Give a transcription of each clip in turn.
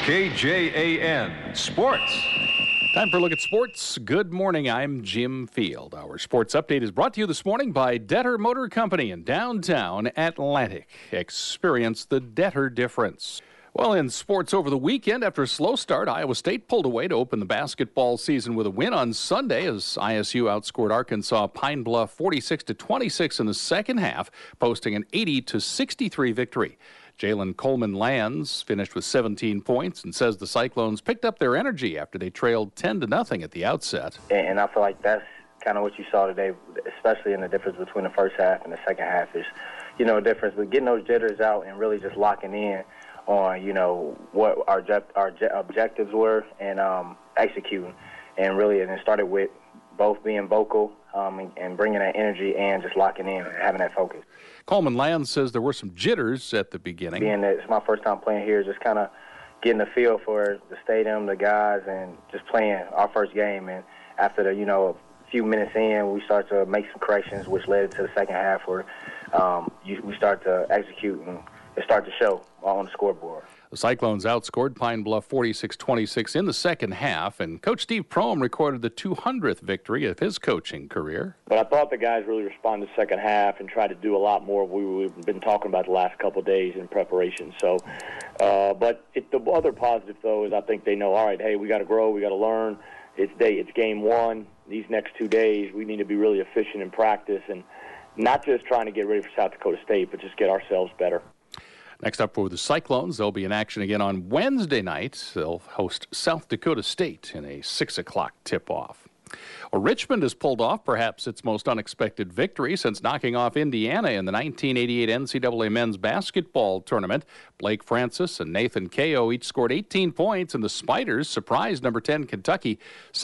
KJAN Sports. Time for a look at sports. Good morning, I'm Jim Field. Our sports update is brought to you this morning by Detter Motor Company in downtown Atlantic. Experience the Detter difference. Well, in sports over the weekend, after a slow start, Iowa State pulled away to open the basketball season with a win on Sunday as ISU outscored Arkansas Pine Bluff 46-26 in the second half, posting an 80-63 victory. Jalen Coleman-Lands finished with 17 points and says the Cyclones picked up their energy after they trailed 10-0 at the outset. And I feel like that's kind of what you saw today, especially in the difference between the first half and the second half. Is, a difference, but getting those jitters out and really just locking in on, what our objectives were and executing. And really, it started with both being vocal and bringing that energy and just locking in and having that focus. Coleman-Lands says there were some jitters at the beginning. Being that it's my first time playing here, just kind of getting a feel for the stadium, the guys, and just playing our first game. And after the, a few minutes in, we start to make some corrections, which led to the second half where we start to execute and it started to show on the scoreboard. The Cyclones outscored Pine Bluff 46-26 in the second half, and Coach Steve Prohm recorded the 200th victory of his coaching career. But I thought the guys really responded the second half and tried to do a lot more of what we've been talking about the last couple of days in preparation. So, but the other positive, though, is I think they know, all right, hey, we got to grow, we got to learn. It's game one. These next 2 days, we need to be really efficient in practice and not just trying to get ready for South Dakota State, but just get ourselves better. Next up for the Cyclones, they'll be in action again on Wednesday night. They'll host South Dakota State in a 6 o'clock tip-off. Well, Richmond has pulled off perhaps its most unexpected victory since knocking off Indiana in the 1988 NCAA men's basketball tournament. Blake Francis and Nathan Kao each scored 18 points, and the Spiders surprised number 10 Kentucky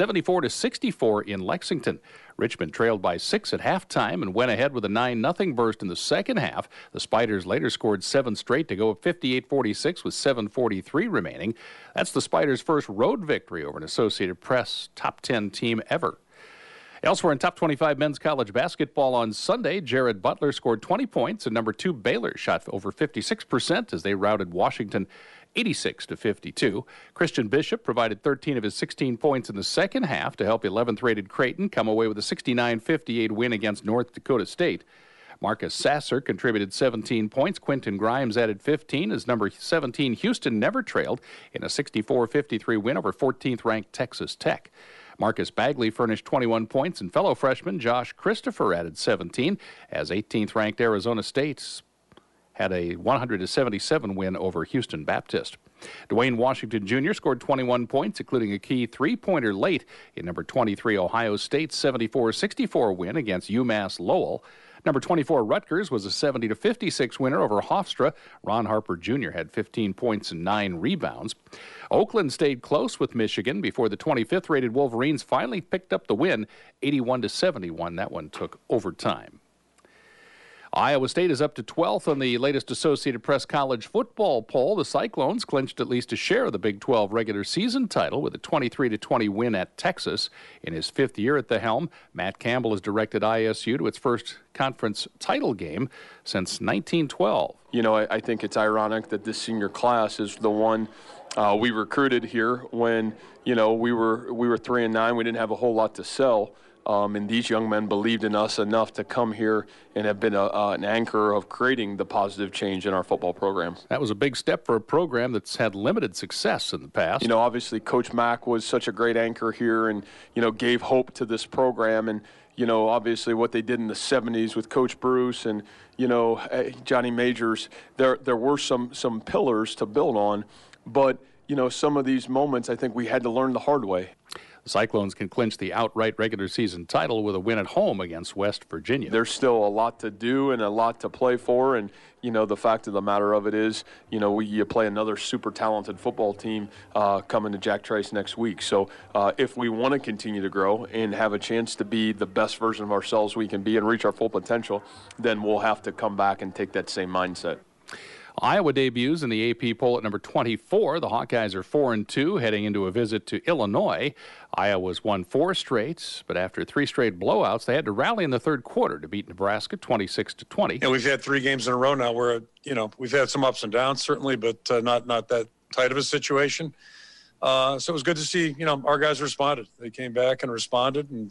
74-64 in Lexington. Richmond trailed by 6 at halftime and went ahead with a 9-0 burst in the second half. The Spiders later scored 7 straight to go up 58-46 with 7:43 remaining. That's the Spiders' first road victory over an Associated Press top 10 team ever. Elsewhere in top 25 men's college basketball on Sunday, Jared Butler scored 20 points and number 2 Baylor shot over 56% as they routed Washington 86-52. Christian Bishop provided 13 of his 16 points in the second half to help 11th-rated Creighton come away with a 69-58 win against North Dakota State. Marcus Sasser contributed 17 points. Quentin Grimes added 15 as number 17 Houston never trailed in a 64-53 win over 14th-ranked Texas Tech. Marcus Bagley furnished 21 points, and fellow freshman Josh Christopher added 17 as 18th-ranked Arizona State had a 100-77 win over Houston Baptist. Dwayne Washington Jr. scored 21 points, including a key three-pointer late in number 23 Ohio State's 74-64 win against UMass Lowell. Number 24 Rutgers was a 70-56 winner over Hofstra. Ron Harper Jr. had 15 points and 9 rebounds. Oakland stayed close with Michigan before the 25th-rated Wolverines finally picked up the win, 81-71. That one took overtime. Iowa State is up to 12th on the latest Associated Press college football poll. The Cyclones clinched at least a share of the Big 12 regular season title with a 23-20 win at Texas. In his 5th year at the helm, Matt Campbell has directed ISU to its first conference title game since 1912. I think it's ironic that this senior class is the one we recruited here when, we were 3-9. We didn't have a whole lot to sell. And these young men believed in us enough to come here and have been an anchor of creating the positive change in our football program. That was a big step for a program that's had limited success in the past. Obviously Coach Mack was such a great anchor here and, gave hope to this program. And, obviously what they did in the 70s with Coach Bruce and, Johnny Majors, there were some pillars to build on. But, some of these moments I think we had to learn the hard way. The Cyclones can clinch the outright regular season title with a win at home against West Virginia. There's still a lot to do and a lot to play for, and the fact of the matter of it is, you play another super talented football team coming to Jack Trice next week. So if we want to continue to grow and have a chance to be the best version of ourselves we can be and reach our full potential, then we'll have to come back and take that same mindset. Iowa debuts in the AP poll at number 24. The Hawkeyes are 4-2, heading into a visit to Illinois. Iowa's won 4 straight, but after 3 straight blowouts, they had to rally in the third quarter to beat Nebraska 26-20. And we've had 3 games in a row now where, we've had some ups and downs, certainly, but not that tight of a situation. So it was good to see, our guys responded. They came back and responded, and,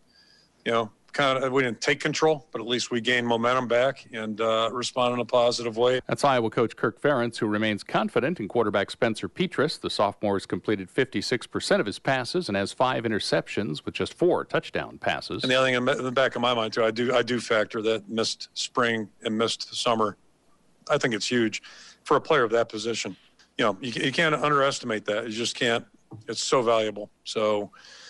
we didn't take control, but at least we gained momentum back and responded in a positive way. That's Iowa coach Kirk Ferentz, who remains confident in quarterback Spencer Petras. The sophomore has completed 56% of his passes and has 5 interceptions with just 4 touchdown passes. And the other thing in the back of my mind, too, I do factor that missed spring and missed summer. I think it's huge for a player of that position. You can't underestimate that. You just can't. It's so valuable. So,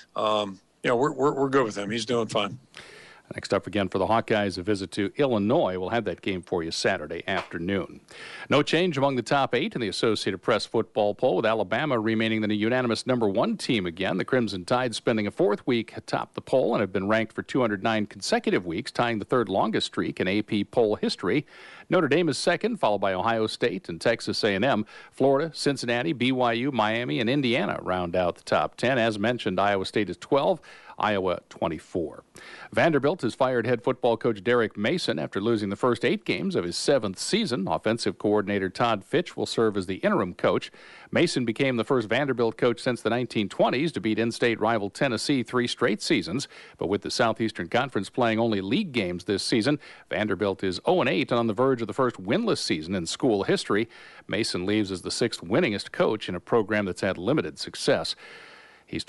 we're good with him. He's doing fine. Next up again for the Hawkeyes, a visit to Illinois. We'll have that game for you Saturday afternoon. No change among the top 8 in the Associated Press football poll, with Alabama remaining the unanimous number 1 team again. The Crimson Tide spending a 4th week atop the poll and have been ranked for 209 consecutive weeks, tying the 3rd longest streak in AP poll history. Notre Dame is 2nd, followed by Ohio State and Texas A&M. Florida, Cincinnati, BYU, Miami, and Indiana round out the top 10. As mentioned, Iowa State is 12. Iowa 24. Vanderbilt has fired head football coach Derek Mason after losing the first 8 games of his 7th season. Offensive coordinator Todd Fitch will serve as the interim coach. Mason became the first Vanderbilt coach since the 1920s to beat in-state rival Tennessee 3 straight seasons. But with the Southeastern Conference playing only league games this season, Vanderbilt is 0-8 and on the verge of the first winless season in school history. Mason leaves as the 6th winningest coach in a program that's had limited success. He's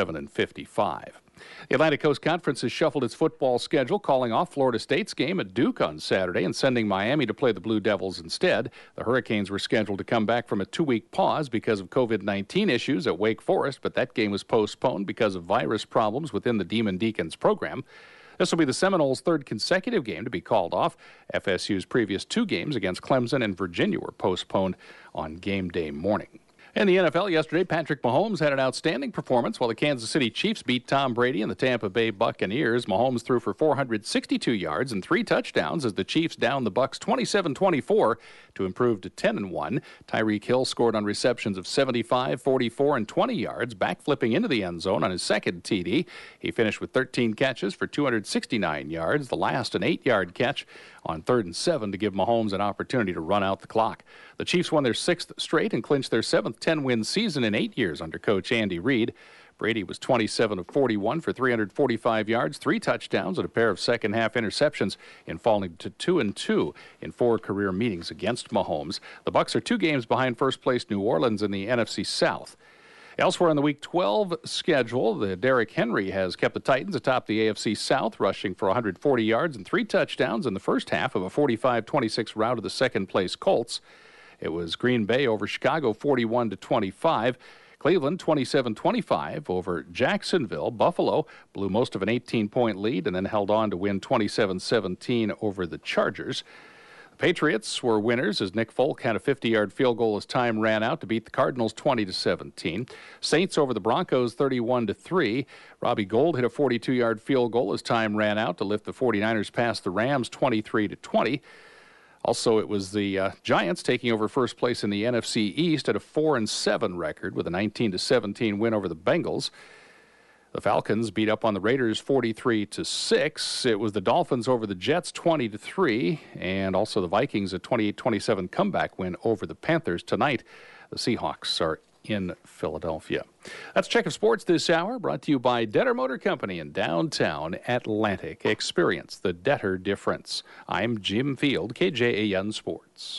27-55. The Atlantic Coast Conference has shuffled its football schedule, calling off Florida State's game at Duke on Saturday and sending Miami to play the Blue Devils instead. The Hurricanes were scheduled to come back from a 2-week pause because of COVID-19 issues at Wake Forest, but that game was postponed because of virus problems within the Demon Deacons program. This will be the Seminoles' 3rd consecutive game to be called off. FSU's previous 2 games against Clemson and Virginia were postponed on game day morning. In the NFL yesterday, Patrick Mahomes had an outstanding performance while the Kansas City Chiefs beat Tom Brady and the Tampa Bay Buccaneers. Mahomes threw for 462 yards and 3 touchdowns as the Chiefs downed the Bucs 27-24 to improve to 10-1. Tyreek Hill scored on receptions of 75, 44, and 20 yards, backflipping into the end zone on his 2nd TD. He finished with 13 catches for 269 yards, the last an 8-yard catch on 3rd and 7 to give Mahomes an opportunity to run out the clock. The Chiefs won their 6th straight and clinched their 7th 10-win season in 8 years under coach Andy Reid. Brady was 27 of 41 for 345 yards, 3 touchdowns, and a pair of second-half interceptions in falling to 2-2 in 4 career meetings against Mahomes. The Bucs are 2 games behind first-place New Orleans in the NFC South. Elsewhere on the Week 12 schedule, the Derrick Henry has kept the Titans atop the AFC South, rushing for 140 yards and 3 touchdowns in the first half of a 45-26 rout of the second-place Colts. It was Green Bay over Chicago 41-25. Cleveland 27-25 over Jacksonville. Buffalo blew most of an 18-point lead and then held on to win 27-17 over the Chargers. The Patriots were winners as Nick Folk had a 50-yard field goal as time ran out to beat the Cardinals 20-17. Saints over the Broncos 31-3. Robbie Gould hit a 42-yard field goal as time ran out to lift the 49ers past the Rams 23-20. Also, it was the Giants taking over first place in the NFC East at a 4-7 record with a 19-17 win over the Bengals. The Falcons beat up on the Raiders 43-6. It was the Dolphins over the Jets 20-3, and also the Vikings a 28-27 comeback win over the Panthers tonight. The Seahawks are in Philadelphia. That's Check of Sports this hour, brought to you by Detter Motor Company in downtown Atlantic. Experience the Detter difference. I'm Jim Field, KJAN Sports.